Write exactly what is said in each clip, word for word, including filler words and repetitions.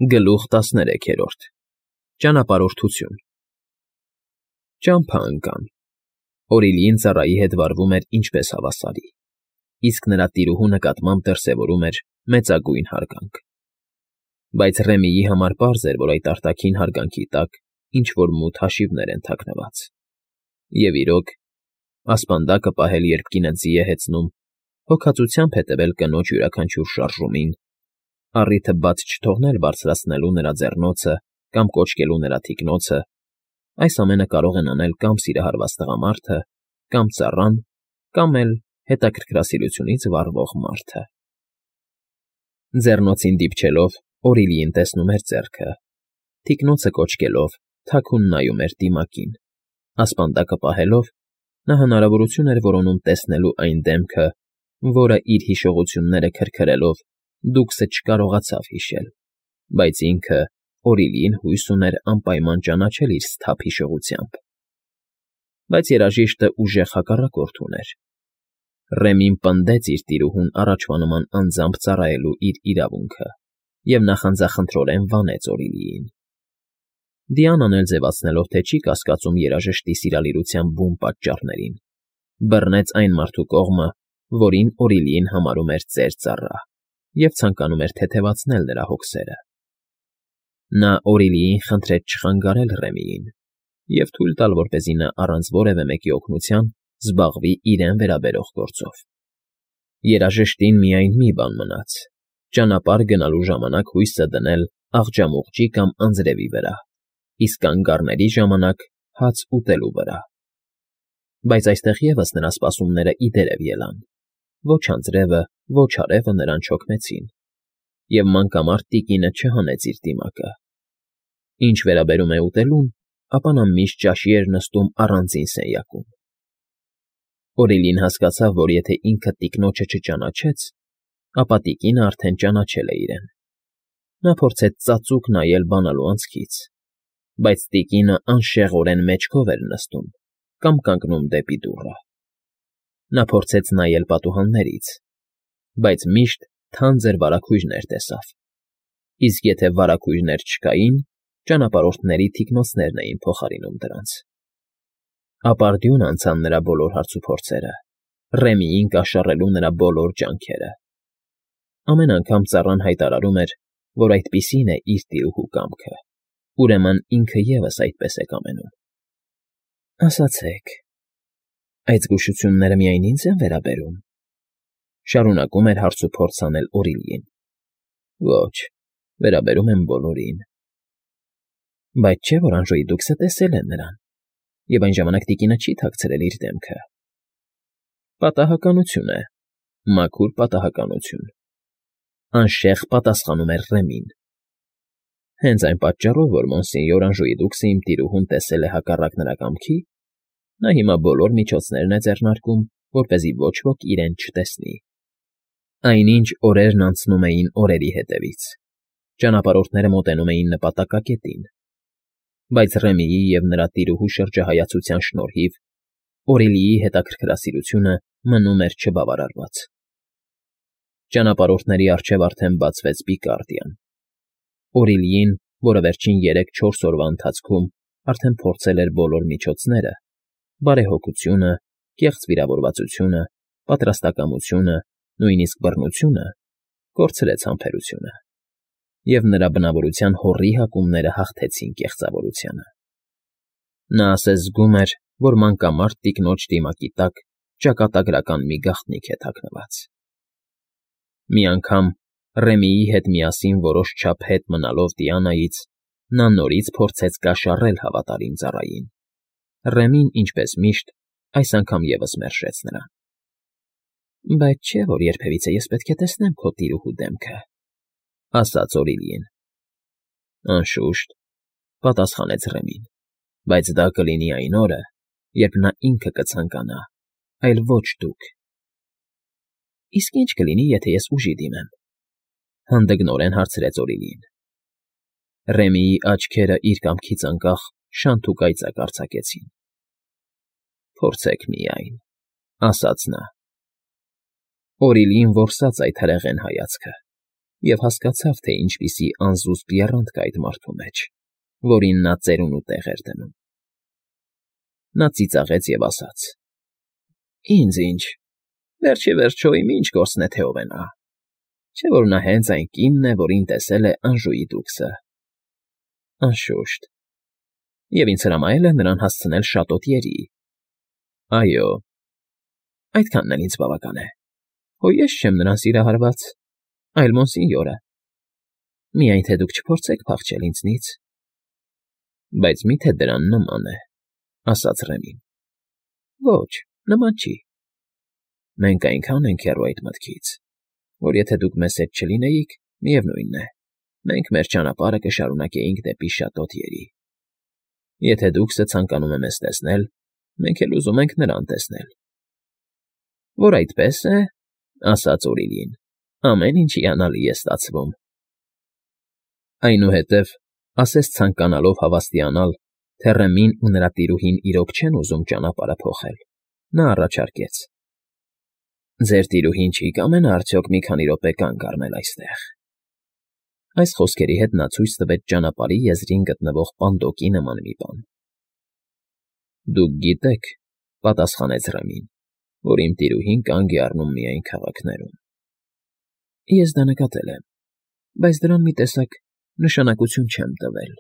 Գլուխ տասներեքերորդ Ճանապարհորդություն Ճամփա ընկան։ Օրիլիին ծառայի հետ վարվում էր ինչպես հավասարի, իսկ նրա տիրուհու նկատմամբ դրսևորում էր մեծագույն հարգանք։ Բայց Ռեմիի համար պարզ էր, որ այդ արտաքին հարգանքի տակ ինչ-որ մութ հաշիվներ են թաքնված։ Եվ իրոք, ասպանդակը պահել, երբ կինը ձի է հեծնում, հոգածությամբ հետևել կնոջ յուրաքանչյուր շարժումին, առիթը բաց չթողնել բարձրացնելու նրա ձեռնոցը կամ կոճկելու նրա թիկնոցը, այս ամենը կարող են անել կամ սիրահարված տղամարդը, կամ ծառան, կամ էլ հետաքրքրասիրությունից վառվող մարդը։ Ձեռնոցին դիպչելով, Օրիլիին տեսնում էր ձեռքը, թիկնոցը կոճկելով, թաքուն նայում էր դիմակին, ասպանդակը պահելով, նա հնարավորություն էր որոնում տեսնելու այն դեմքը, որը իր հիշողությունները քրքրելով դուքսը չկարողացավ հիշել, բայց ինքը, Օրիլիին հույս ուներ անպայման ճանաչել իր սթափ հիշողությամբ։ Բայց երաժիշտը ուժեղ հակառակորդ ուներ։ Ռեմին պնդեց իր տիրուհուն առաջվա նման անձամբ ծառայելու իր իրավունքը և նախանձախնդրորեն վանեց Օրիլիին։ Դիանան էլ ձևացնելով, թե չի կասկածում երաժշտի սիրալիրության բուն պատճառներին, բռնեց այն մարդու կողմը, որին Օրիլիին համարում էր ծեր ծառա, և ցանկանում էր թեթևացնել նրա հոգսերը։ Նա Օրիլիին խնդրեց չխանգարել Ռեմիին և թույլ տալ, որպեսզի նա առանց որևէ մեկի օգնության զբաղվի իրեն վերաբերող գործով։ Երաժշտին միայն մի բան մնաց. ճանապարհ գնալու ժամանակ հույսը դնել աղջամուղջի կամ անձրևի վրա, իսկ անկառների ժամանակ հաց ուտելու վրա։ Բայց այստեղ ևս նրա սպասումները ի դերև ելան. ոչ անձրևը, ոչ արևը նրան չօգնեցին, և մանկամարտ տիկինը չհանեց իր դիմակը։ Ինչ վերաբերում է ուտելուն, ապա նա միշտ ճաշի էր նստում առանձին սենյակում։ Օրիլին հասկացավ, որ եթե ինքը տիկնոջը չճանաչեց, ապա տիկինը արդեն ճանաչել է իրեն։ Նա փորձեց ծածուկ նայել բանալու անցքից, բայց տիկինը անշեղորեն մեջքով էր նստում կամ կանգնում դեպի դուռը։ Նա փորձեց նայել պատուհաններից, բայց միշտ թանձր վարագույրներ տեսավ, իսկ եթե վարագույրներ չկային, ճանապարհորդների թիկնոցներն էին փոխարինում դրանց։ Ապարդյուն անցան նրա բոլոր հարցուփորձերը, Ռեմիին կաշառելու նրա բոլոր ջանքերը։ Ամեն անգամ ծառան հայտարարում էր, որ այդպիսին է իր տիրուհու կամքը, ուրեմն ինքը ևս այդպես է կամենում։ Ասացեք, այդ զգուշությունները միայն ինձ են վերաբերում, շարունակում էր հարցուփորձ անել Օրիլիին։ Ոչ, վերաբերում են բոլորին։ Բայց չէ՞ որ Անժոյի դուքսը տեսել է նրան, և այն ժամանակ տիկինը չի թաքցրել իր դեմքը։ Պատահականություն է, մաքուր պատահականություն, անշեղ պատասխանում էր Ռեմին։ Հենց այն պատճառով, որ մոնսենյոր Անժոյի դուքսը իմ տիրուհուն տեսել է հակառակ նրա կամքի, նա հիմա բոլոր միջոցներն է ձեռնարկում, որպեսզի ոչ ոք իրեն չտեսնի։ Այնինչ օրերն անցնում էին օրերի հետևից, ճանապարհորդները մոտենում էին նպատակակետին, բայց Ռեմիի և նրա տիրուհու շրջահայացության շնորհիվ Օրիլիի հետաքրքրասիրությունը մնում էր չբավարարված։ Ճանապարհորդների առջև արդեն բացվեց Պիկարդիան։ Օրիլիին, որը վերջին երեք֊չորս օրվա ընթացքում արդեն փորձել էր բոլոր միջոցները, բարեհոգությունը, կեղծ վիրավորվածությունը, պատրաստակամությունը, նույնիսկ բռնությունը, կորցրեց համբերությունը, և նրա բնավորության հոռի հակումները հաղթեցին կեղծավորությանը։ Նա ասես զգում էր, որ մանկամարտ տիկնոջ դիմակի տակ ճակատագրական մի գաղտնիք է թաքնված։ Մի անգամ, Ռեմիի հետ միասին որոշ չափ հետ մնալով Դիանայից, նա նորից փորձեց կաշառել հավատարիմ ծառային։ Ռեմին, ինչպես միշտ, այս անգամ ևս մերժեց նրան։ Բայց չէ՞ որ երբևիցե ես պետք է տեսնեմ քո տիրուհու դեմքը, ասաց Օրիլիին։ Անշուշտ, պատասխանեց Ռեմին, բայց դա կլինի այն օրը, երբ նա ինքը կցանկանա, այլ ոչ դուք։ Իսկ ի՞նչ կլինի, եթե ես ուժի դիմեմ, հանդգնորեն հարցրեց Օրիլին։ Ռեմիի աչքերը իր կամքից անկախ շանթ ու կայծակ արձակեցին։ Փորձեք միայն, ասաց նա։ Օրիլին որսաց այդ հրեղեն հայացքը, և հասկացավ, թե ինչպիսի անզուսպ եռանդ կա այդ մարդու մեջ, որին նա ծերունու տեղ էր դնում։ Նա ծիծաղեց և ասաց. «Ինձ ինչ, վերջ ի վերջո իմ ինչ գործն է, թե ով է նա, չէ՞ որ նա հենց այն կինն է, որին տեսել է Անժուի դուքսը։ Անշուշտ, և ինձ հրամայել է նրան հասցնել շատոտյերի։ Այո, այդքանն էլ ինձ բավական է, հո ես չեմ նրան սիրահարված, այլ մոնսինյորը, միայն թե դուք չփորձեք փախչել ինձնից»։ Բայց մի՞թե դրան նման է, ասաց Ռեմին։ Ոչ, նման չի։ Մենք այնքան ենք հեռու այդ մտքից, որ եթե դուք մեզ հետ չլինեիք, միևնույն է, մենք մեր ճանապարհը կշարունակեինք դեպի շատոտյերի։ Եթե դուքսը ցանկանում է մեզ տեսնել, մենք էլ ուզում ենք նրան տեսնել։ Որ այդպես է, ասաց Օրիլին, ամեն ինչ հիանալի է ստացվում։ Այնուհետև, ասես ցանկանալով հավաստիանալ, թե Ռեմին ու նրա տիրուհին իրոք չեն ուզում ճանապարհը փոխել, նա առաջարկեց. Ձեր տիրուհին չի՞ կամենա արդյոք մի քանի րոպե կանգ առնել այստեղ։ Այս խոսքերի հետ նա ցույց տվեց ճանապարհի եզրին գտնվող պանդոկի նման մի բան։ Դուք գիտեք, պատասխանեց Ռեմին, որ իմ տիրուհին կանգ է առնում միայն քաղաքներում։ Ես դա նկատել եմ, բայց դրան մի տեսակ նշանակություն չեմ տվել։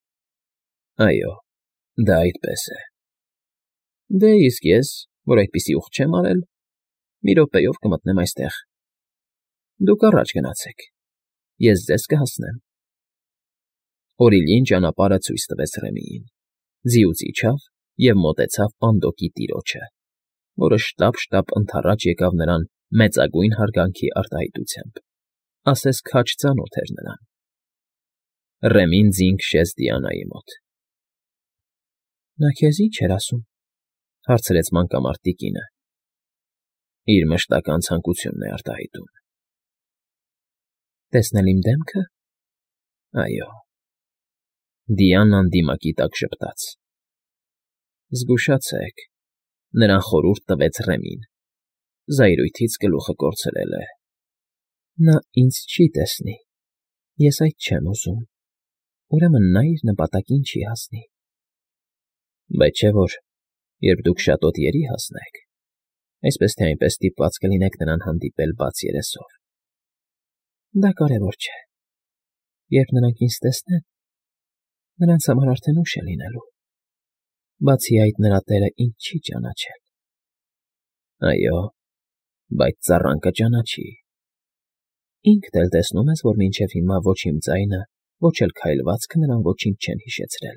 Այո, դա այդպես է։ Դե իսկ ես, որ այդպիսի ուխտ չեմ արել, մի րոպեով կմտնեմ այստեղ։ Դուք առաջ գնացեք, ես ձեզ կհասնեմ։ Օրիլին ճանապարհը ցույց տվեց Ռեմիին, ձիուց իջավ և մոտեցավ պանդոկի տիրոջը, որը շտապ֊շտապ ընդառաջ եկավ նրան մեծագույն հարգանքի արտահայտությամբ, ասես քաջ ծանոթ էր նրան։ Ռեմին ձին քշեց Դիանայի մոտ։ Նա քեզ ի՞նչ էր ասում, հարցրեց մանկամարտի կինը։ Իր մշտական ցանկությունն է արտահայտում։ Տեսնել իմ դեմքը։ Այո։ Դիանան դիմակի տակ ժպտաց։ Զգուշացեք, նրան խորհուրդ տվեց Ռեմին, զայրույթից գլուխը կորցրել է։ Նա ինձ չի տեսնի, ես այդ չեմ ուզում, ուրեմն նա իր նպատակին չի հասնի։ Բայց չէ՞ որ, երբ դուք շատոտյերի հասնեք, այսպես թե այնպես ստիպված կլինեք նրան հանդիպել բաց երեսով։ Դա կարևոր չէ։ Երբ նրանք ինձ տեսնեն, նրանց համար արդեն ուշ է լինելու։ Բացի այդ, նրա տերը ինձ չի ճանաչել։ Այո, բայց ծառան կճանաչի։ Ինքդ էլ տեսնում ես, որ մինչև հիմա ոչ իմ ձայնը, ոչ էլ քայլվածքը նրան ոչինչ չեն հիշեցրել։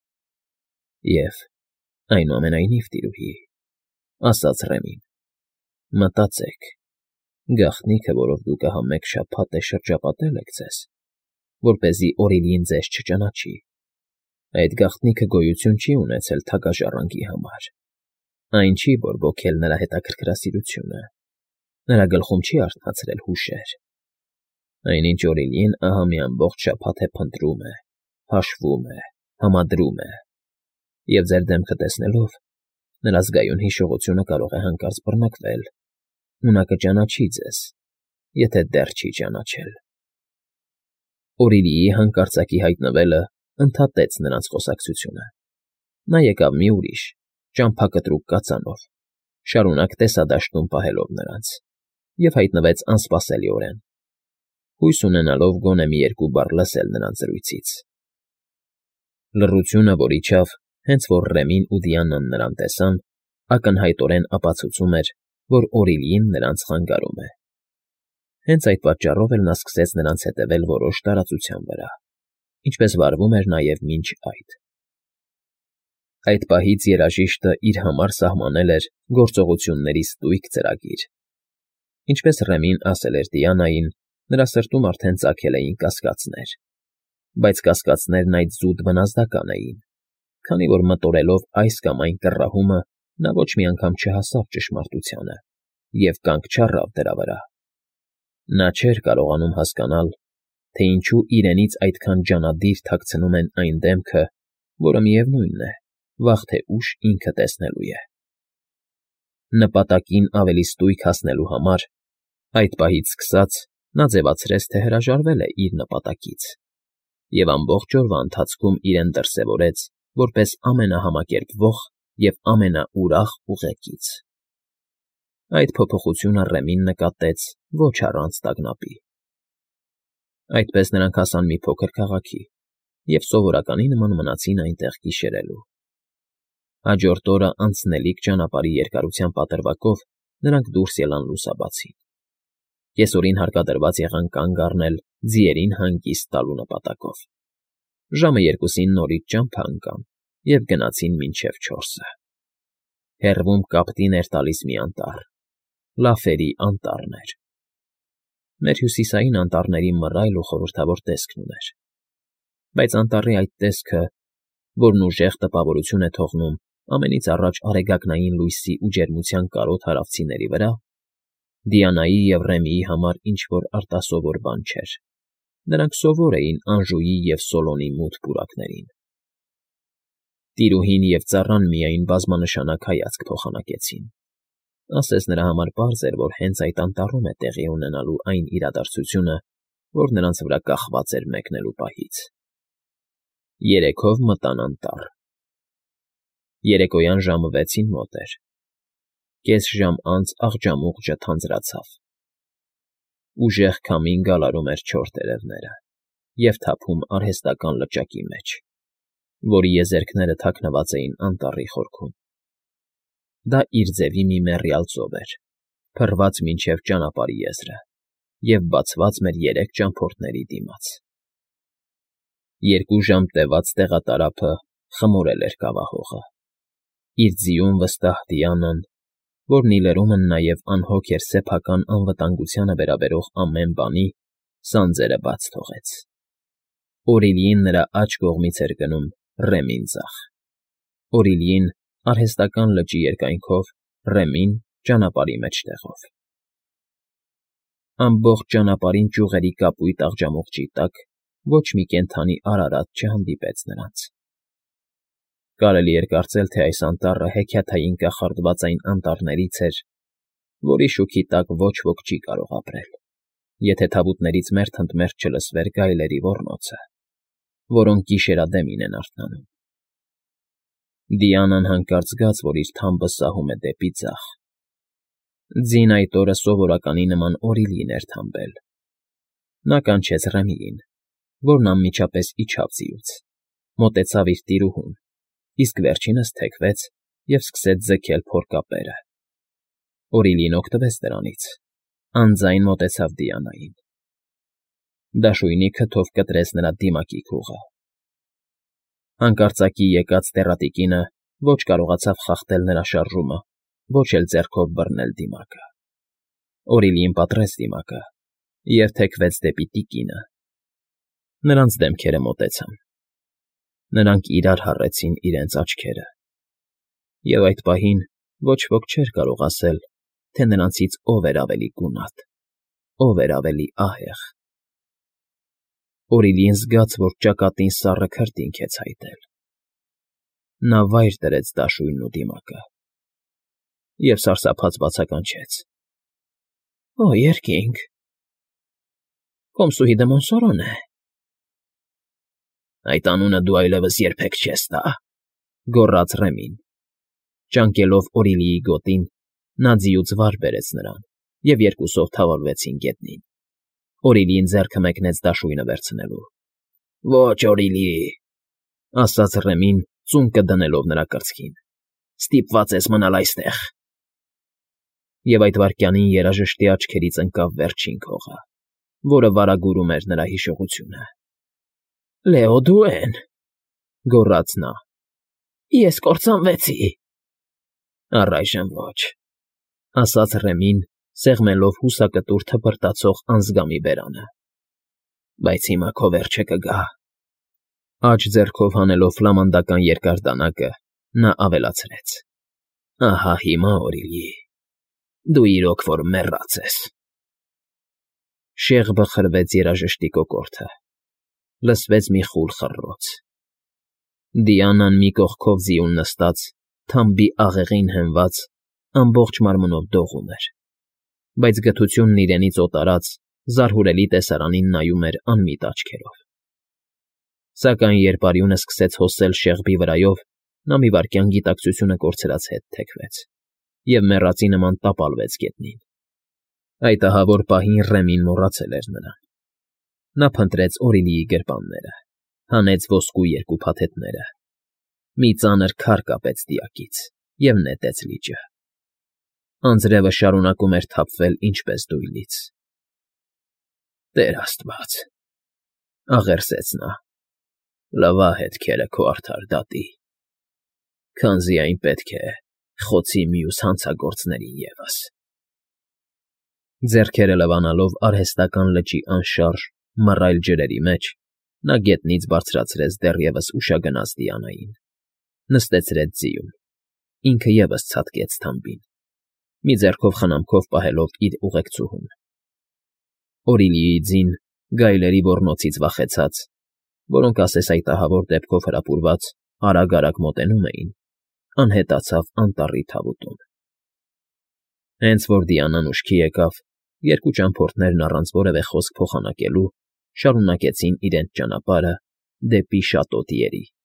Եվ, այնուամենայնիվ, տիրուհի, ասաց Ռեմին, մտածեք, գաղտնիքը, որով դուք ահա մեկ շաբաթ է շրջապատել եք ձեզ, որպեսզի Օրիլին ձեզ չճանաչի, այդ գաղտնիքը գոյություն չի ունեցել թագաժառանգի համար, այն չի բորբոքել նրա հետաքրքրասիրությունը, նրա գլխում չի արթնացրել հուշեր։ Այնինչ Օրիլին ահա մի ամբողջ շաբաթ է փնտրում է, հաշվում է, համադրում է, և ձեր դեմքը տեսնելով, նրա զգայուն հիշողությունը կարող է հանկարծ բռնկվել, ու նա կճանաչի ձեզ, եթե դեռ չի ճանաչել։ Օրիլիի հանկարծակի հայտնվելը ընդհատեց նրանց խոսակցությունը։ Նա եկավ մի ուրիշ, ճամփակտրուկ կածանով, շարունակ տեսադաշտում պահելով նրանց, և հայտնվեց անսպասելիորեն, հույս ունենալով գոնե մի երկու բառ լսել նրանց զրույցից։ Լռությունը, որ իջավ, հենց որ Ռեմին ու Դիանան նրան տեսան, ակնհայտորեն ապացուցում էր, որ Օրիլին նրանց խանգարում է։ Հենց այդ պատճառով էլ նա սկսեց նրանց հետևել որոշ տարածության վրա, ինչպես վարվում էր նաև մինչ այդ։ Այդ պահից երաժիշտը իր համար սահմանել էր գործողությունների ստույգ ծրագիր։ Ինչպես Ռեմին ասել էր Դիանային, նրա սրտում արդեն ծագել էին կասկածներ, բայց կասկածներն այդ զուտ բնազդական էին, քանի որ մտորելով այս կամ այն կռահումը, նա ոչ մի անգամ չհասավ ճշմարտությանը և կանգ չառավ դրա վրա։ Նա չէր կարողանում հասկանալ, թե ինչու իրենից այդքան ջանադիր թաքցնում են այն դեմքը, որը, միևնույն է, վաղ թե ուշ ինքը տեսնելու է։ Նպատակին ավելի ստույգ հասնելու համար, այդ պահից սկսած, նա ձևացրեց, թե հրաժարվել է իր նպատակից և ամբողջ օրվա ընթացքում իրեն դրսևորեց որպես ամենահամակերպվող և ամենաուրախ ուղեկից։ Այդ փոփոխությունը Ռեմին նկատեց ոչ առանց տագնապի։ Այդպես նրանք հասան մի փոքր քաղաքի և սովորականի նման մնացին այնտեղ գիշերելու։ Հաջորդ օրը անցնելիք ճանապարհի երկարության պատրվակով նրանք դուրս ելան լուսաբացին։ Կեսօրին հարկադրված եղան կանգ առնել ձիերին հանգիստ տալու նպատակով։ Ժամը երկուսին նորից ճամփա ընկան և գնացին մինչև չորսը։ Հեռվում կապտին էր տալիս մի անտառ։ Լաֆերի անտառն էր։ Մեր հյուսիսային անտառների մռայլ ու խորհրդավոր տեսքն ուներ։ Բայց անտառի այդ տեսքը, որն ուժեղ տպավորություն է թողնում ամենից առաջ արեգակնային լույսի ու ջերմության կարոտ հարավցիների վրա, Դիանայի և Ռեմիի համար ինչ֊որ արտասովոր բան չէր։ Նրանք սովոր էին Անժուի և Սոլոնի մութ պուրակներին։ Տիրուհին և ծառան միայն բազմանշանակ հայացք փոխանակեցին։ Ասես նրա համար պարզ էր, որ հենց այդ անտառում է տեղի ունենալու այն իրադարձությունը, որ նրանց վրա կախված էր մեկնելու պահից։ Երեքով մտան անտառ։ Երեկոյան ժամը վեցին մոտ էր։ Կես ժամ անց աղջամուղջը թանձրացավ։ Ուժեղ քամին գալարում էր չոր տերևները և թափում արհեստական լճակի մեջ, որի եզերքները թաքնված էին անտառի խորքում։ Դա իր ձևի մի մեռյալ ծով էր, փռված մինչև ճանապարհի եզրը և բացված մեր երեք ճամփորդների դիմաց։ Երկու ժամ տևած տեղատարափը խմորել էր կավահողը։ Իր ձիուն վստահ Դիանան, որն ի լրումն նաև անհոգ էր սեփական անվտանգությանը վերաբերող ամեն բանի, սանձերը բաց թողեց։ Օրիլիին նրա աջ կողմից էր գնում, Ռեմին ձախ։ Օրիլիին արհեստական լճի երկայնքով, Ռեմին ճանապարհի մեջտեղով։ Ամբողջ ճանապարհին ճյուղերի կապույտ աղջամուղջի տակ ոչ մի կենդանի արարած չհանդիպեց նրանց։ Կարելի էր կարծել, թե այս անտառը հեքիաթային կախարդված այն անտառներից էր, որի շուքի տակ ոչ ոք չի կարող ապրել, եթե թավուտներից մերթընդմերթ չլսվեր գայլերի ոռնոցը, որոնք գիշերադեմին են արթնանում։ Դիանան հանկարծ զգաց, որ իր թամբը սահում է դեպի ձախ։ Ձին այդ օրը սովորականի նման Օրիլիին էր թամբել։ Նա կանչեց Ռեմիին, որն անմիջապես իջավ ձիուց, մոտեցավ իր տիրուհուն, իսկ վերջինս թեքվեց և սկսեց ձգել փորկապերը։ Օրիլին օգտվեց դրանից, անձայն մոտեցավ Դիանային։ Դաշույնի քթով կտրեց նրա դիմակի քուղը։ Հանկարծակի եկած տեռատիկինը ոչ կարողացավ խախտել նրա շարժումը, ոչ էլ ձեռքով բռնել դիմակը։ Օրիլիին պատռեց դիմակը և թեքվեց դեպի տիկինը։ Նրանց դեմքերը մոտեցան։ Նրանք իրար հառեցին իրենց աչքերը։ Եվ այդ պահին ոչ ոք չէր կարող ասել, թե նրանցից ով էր ավելի գունատ, ով էր ավելի ահեղ։ Օրիլիին զգաց, որ ճակատին սառը քրտինք է ցայտել։ Նա վայր դրեց դաշույնն ու դիմակը և սարսափած բացականչեց. ֊ Օ, երկինք… Կոմսուհի դը Մոնսորոն է… Այդ անունը դու այլևս երբեք չես տա,֊ գոռաց Ռեմին։ Ճանկելով Օրիլիի գոտին, նա ձիուց վար բերեց նրան, և երկուսով թավալվեցին գետնին։ Օրիլիին ձեռքը մեկնեց դաշույնը վերցնելու։ ֊ Ոչ, Օրիլի,֊ ասաց Ռեմին, ծունկը դնելով նրա կրծքին,֊ ստիպված ես մնալ այստեղ։ Եվ այդ վայրկյանին երաժշտի աչքերից ընկավ վերջին քողը, որը վարագուրում էր նրա հիշողությունը։ ֊ Լեոդուեն,֊ գոռաց նա,֊ ես կործանվեցի… Առայժմ ոչ,֊ ասաց Ռեմին, սեղմելով հուսակտուր թպրտացող անձգամի բերանը,֊ բայց հիմա քո վերջը կգա… Աջ ձեռքով հանելով ֆլամանդական երկար դանակը, նա ավելացրեց. Ահա հիմա, Օրիլի, դու իրոք որ մեռած ես… Շեղբը խրվեց երաժշտի կոկորդը։ Լսվեց մի խուլ խռռոց։ Դիանան մի կողքով ձիուն նստած, թամբի աղեղին հենված, ամբողջ մարմնով դողում էր, բայց գթությունն իրենից օտարած զարհուրելի տեսարանին նայում էր անմիտ աչքերով։ Սակայն երբ արյունը սկսեց հոսել շեղբի վրայով, նա մի վայրկյան գիտակցությունը կորցրած հետ թեքվեց և մեռածի նման տապալվեց գետնին։ Այդ ահավոր պահին Ռեմին մոռացել էր նրան։ Նա փնտրեց Օրիլիի գրպանները, հանեց ոսկու երկու փաթեթները, մի ծանր քար կապեց դիակից և նետեց լիճը։ Անձրևը շարունակում էր թափվել ինչպես դույլից։ «Տեր աստված,֊ աղերսեց նա,֊ լվա հետքերը քո արդար դատի, քանզի այն պետք է խոցի մյուս հանցագործներին ևս»։ Ձեռքերը լվանալով արհեստական լճի անշարժ, մռայլ ջրերի մեջ, նա գետնից բարձրացրեց դեռևս ուշագնաց Դիանային, նստեցրեց ձիուն, ինքը ևս ցատկեց թամբին, մի ձեռքով խնամքով պահելով իր ուղեկցուհուն։ Օրիլիի ձին, գայլերի ոռնոցից վախեցած, որոնք ասես այդ ահավոր դեպքով հրապուրված արագ֊արագ մոտենում էին, անհետացավ անտառի թավուտում։ Հենց որ Դիանան ուշքի եկավ, երկու ճամփորդներն առանց որևէ խոսք փոխանակելու շարունակեցին իրենց ճանապարհը դեպի Շատո Տիերի։